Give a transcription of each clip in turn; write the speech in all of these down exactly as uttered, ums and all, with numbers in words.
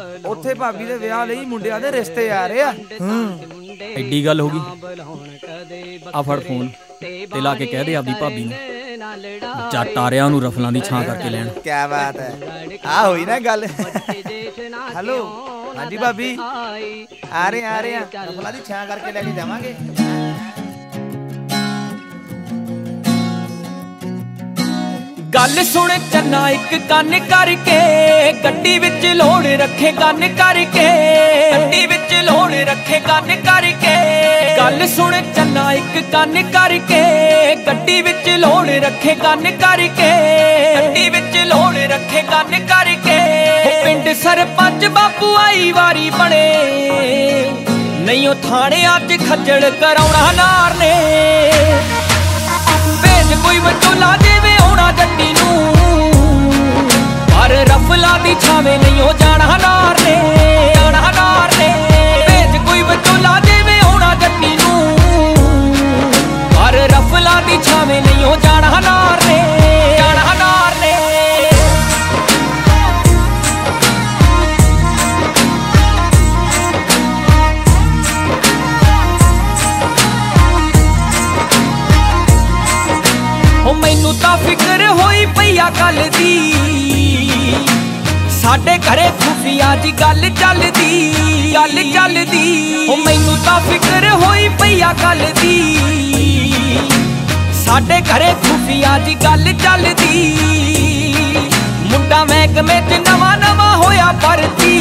ਉੱਥੇ ਭਾਬੀ ਦੇ ਵਿਆਹ ਲਈ ਮੁੰਡਿਆਂ ਦੇ ਰਿਸ਼ਤੇ ਆ ਰਹੇ ਆ। ਐਡੀ ਗੱਲ ਹੋ ਗਈ। ਆ ਫੜ ਫੋਨ ਤੇ ਲਾ ਕੇ ਕਹਿ ਦੇ ਆਪਦੀ ਭਾਬੀ ਨੂੰ ਜੱਟ ਆ ਰਿਹਾ ਉਹਨੂੰ ਰਫਲਾਂ ਦੀ ਛਾਂ ਕਰਕੇ ਲੈਣ। ਕਿਆ ਬਾਤ ਹੈ, ਆ ਹੋਈ ਨਾ ਗੱਲ। ਹੈਲੋ, ਹਾਂਜੀ ਭਾਬੀ, ਆ ਰਹੇ ਆ ਰਹੇ ਆ, ਰਫਲਾਂ ਦੀ ਛਾਂ ਕਰਕੇ ਲੈ ਕੇ ਜਾਵਾਂਗੇ। ਗੱਲ ਸੁਣ ਚੰਨਾ ਇੱਕ ਕੰਨ ਕਰਕੇ, ਗੱਡੀ ਵਿੱਚ ਲੋੜ ਰੱਖੇ ਕੰਨ ਕਰਕੇ, ਗੱਡੀ ਵਿੱਚ ਲੋੜ ਰੱਖੇ ਕੰਨ ਕਰਕੇ। ਗੱਲ ਸੁਣ ਚੰਨਾ ਇੱਕ ਕੰਨ ਕਰਕੇ, ਗੱਡੀ ਵਿੱਚ ਲੋੜ ਰੱਖੇ ਕੰਨ ਕਰਕੇ, ਗੱਡੀ ਵਿੱਚ ਲੋੜ ਰੱਖੇ ਕੰਨ ਕਰਕੇ। ਪਿੰਡ ਸਰਪੰਚ ਬਾਪੂ ਆਈ ਵਾਰੀ ਬਣੇ, ਨਹੀਂ ਉਹ ਥਾਣੇ ਅੱਜ ਖੱਜਲ ਕਰਾਉਣਾ ਨਾਰ ਨੇ। ਭੇਜ ਕੋਈ ਵਿਚੋਲਾ ਦੇਵੇ ਆਉਣਾ ਜੱਟੀ ਨੂੰ, ਪਰ ਰਫਲਾਂ ਦੀ ਛਾਵੇਂ ਨਹੀਂ ਹੋ ਜਾਣਾ ਨਾਰ ਨੇ, ਜਾਣਾ ਨਾਰ ਨੇ। ਭੇਜ ਕੋਈ ਵਿਚੋਲਾ ਦੇਵੇ ਆਉਣਾ ਜੱਟੀ ਨੂੰ, ਪਰ ਰਫਲਾਂ ਦੀ ਛਾਵੇਂ ਨਹੀਂ ਹੋ ਜਾਣਾ ਨਾਰ ਨੇ, ਜਾਣਾ ਨਾਰ ਨੇ। ਉਹ ਮੈਨੂੰ ਤਾਂ ਫਿਕਰ ਹੋਈ ਪਈਆ ਗੱਲ ਦੀ, ਸਾਡੇ ਘਰੇ ਖੁਫੀਆ ਜੀ ਗੱਲ ਚੱਲਦੀ, ਗੱਲ ਚੱਲਦੀ। ਉਹ ਮੈਨੂੰ ਤਾਂ ਫਿਕਰ ਹੋਈ ਪਈਆ ਗੱਲ ਦੀ, ਸਾਡੇ ਘਰੇ ਖੁਫੀਆ ਜੀ ਗੱਲ ਚੱਲਦੀ। ਮੁੰਡਾ ਮਹਿਕਮੇ ਚ ਨਵਾਂ ਨਵਾਂ ਹੋਇਆ ਭਰਤੀ,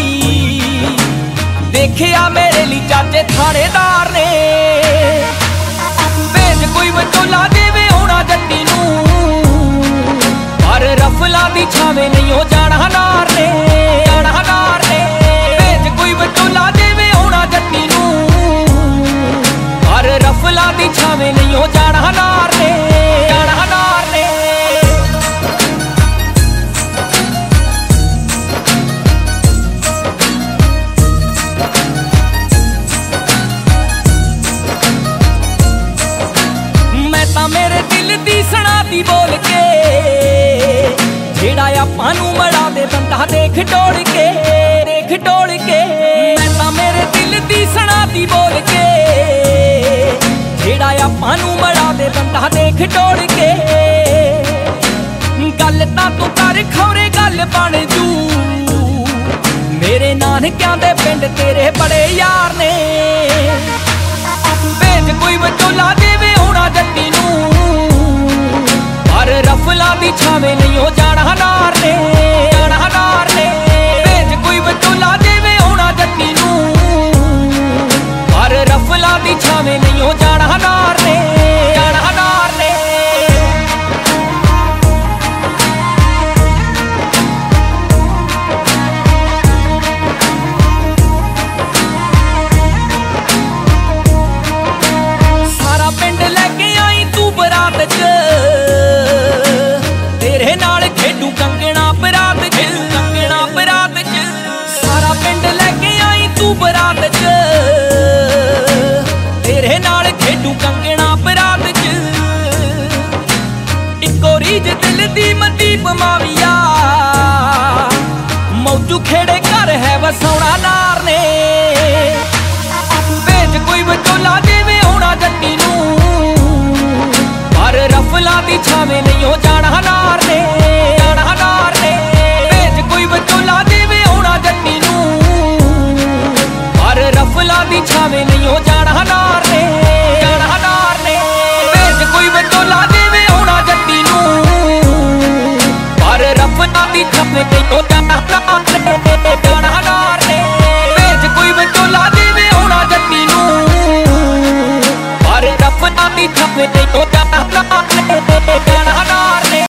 ਦੇਖਿਆ ਮੇਰੇ ਲਈ ਚਾਚੇ ਥਾਣੇਦਾਰ ਨੇ। ਭੇਜ ਕੋਈ ਵਿਚੋਲਾ ਦੇਵੇ ਆਉਣਾ ਜੱਟੀ ਨੂੰ, ਪਰ ਰਫਲਾਂ ਦੀ ਛਾਵੇਂ ਨਹੀਂ ਹੋ ਜਾਣਾ ਨਾਰ ਨੇ, ਜਾਣਾ ਨਾਰ ਨੇ। ਭੇਜ ਕੋਈ ਵਿਚੋਲਾ ਦੇਵੇ ਆਉਣਾ ਜੱਟੀ ਨੂੰ, ਪਰ ਰਫਲਾਂ ਦੀ ਛਾਵੇਂ ਨਹੀਂ ਹੋ ਜਾਣਾ ਨਾਰ ਨੇ, ਜਾਣਾ ਨਾਰ ਨੇ। ਮੈਂ ਤਾਂ ਮੇਰੇ ਦਿਲ ਦੀ ਸੁਣਾ ਦੀ ਬੋਲ ਕੇ, ਜਿਹੜਾ ਆਪਾਂ ਨੂੰ ਮੜਾ ਦੇ ਬੰਦਾ ਦੇਖ ਡੋਲ ਕੇ, ਦੇਖ ਡੋਲ ਕੇ। ਮੈਂ ਤਾਂ ਮੇਰੇ ਦਿਲ ਦੀ ਸੁਣਾ ਦੀ ਬੋਲ ਕੇ, ਜਿਹੜਾ ਆਪਾਂ ਨੂੰ ਮੜਾ ਦੇ ਬੰਦਾ ਦੇਖ ਡੋਲ ਕੇ। ਗੱਲ ਤਾਂ ਤੂੰ ਕਰ ਖੌਰੇ ਗੱਲ ਬਣ ਜੂ, ਮੇਰੇ ਨਾਨਕਿਆਂ ਦੇ ਪਿੰਡ ਤੇਰੇ ਬੜੇ ਯਾਰ ਨੇ। ਭੇਜ ਕੋਈ ਵਿਚੋਲਾ ਦੇਵੇ ਆਉਣਾ ਜੱਟੀ ਨੂੰ, ਪਰ ਰਫਲਾਂ ਦੀ ਛਾਵੇਂ ਨਹੀਂ ਹੋ ਜਾਣਾ ਨਾਰ ਨੇ, ਜਾਣਾ ਨਾਰ ਨੇ। ਭੇਜ ਕੋਈ ਵਿਚੋਲਾ ਦੇਵੇ ਆਉਣਾ ਜੱਟੀ ਨੂੰ, ਪਰ ਰਫਲਾਂ ਦੀ ਛਾਵੇਂ ਨਹੀਂ ਹੋ ਜਾਣਾ ਨਾਰ ਨੇ, ਜਾਣਾ ਨਾਰ ਨੇ। ਸਾਰਾ ਪਿੰਡ ਲੈ ਕੇ ਆਈ ਤੂੰ ਬਰਾਤ ਚ, ਤੇਰੇ ਨਾਲ ਖੇਡੂ ਕੰਗਣਾ ਬਰਾਤ ਚ, ਕੰਗਣਾ ਬਰਾਤ ਚ। ਸਾਰਾ ਪਿੰਡ ਲੈ ਕੇ ਆਈ ਤੂੰ ਬਰਾਤ ਚ, ਤੇਰੇ ਨਾਲ ਖੇਡੂ ਕੰਗਣਾ ਬਰਾਤ ਚ। ਇੱਕੋ ਰੀਝ ਦਿਲ ਦੀ ਮਨਦੀਪ ਮਾਵੀਆ, ਮੌਜੂ ਖੇੜੇ ਘਰ ਹੈ ਵਸਾਉਣਾ ਨਾਰ ਨੇ। ਭੇਜ ਕੋਈ ਵਿਚੋਲਾ ਦੇਵੇ ਆਉਣਾ ਜੱਟੀ ਨੂੰ, ਪਰ ਰਫਲਾਂ ਦੀ ਛਾਵੇਂ ਨਹੀਂ ਹੋ ਜਾਣਾ ਨਾਰ ਨੇ, ਜਾਣਾ ਨਾਰ ਨੇ। ਭੇਜ ਕੋਈ ਵਿਚੋਲਾ ਦੇਵੇ ਆਉਣਾ ਜੱਟੀ ਨੂੰ, ਪਰ ਰਫਲਾਂ ਦੀ ਛਾਵੇਂ ਨਹੀਂ ਹੋ ਜਾਣਾ ਨਾਰ ਨੇ, ਜਾਣਾ ਨਾਰ ਨੇ। ਭੇਜ ਕੋਈ ਵਿਚੋਲਾ ਦੇਵੇ ਆਉਣਾ ਜੱਟੀ ਨੂੰ, ਪਰ ਰਫਲਾਂ ਦੀ ਛਾਵੇਂ ਨਹੀਂ ਹੋ ਜਾਣਾ ਨਾਰ ਨੇ, ਜਾਣਾ ਨਾਰ ਨੇ। ਭੇਜ ਕੋਈ ਵਿਚੋਲਾ ਦੇਵੇ ਆਉਣਾ ਜੱਟੀ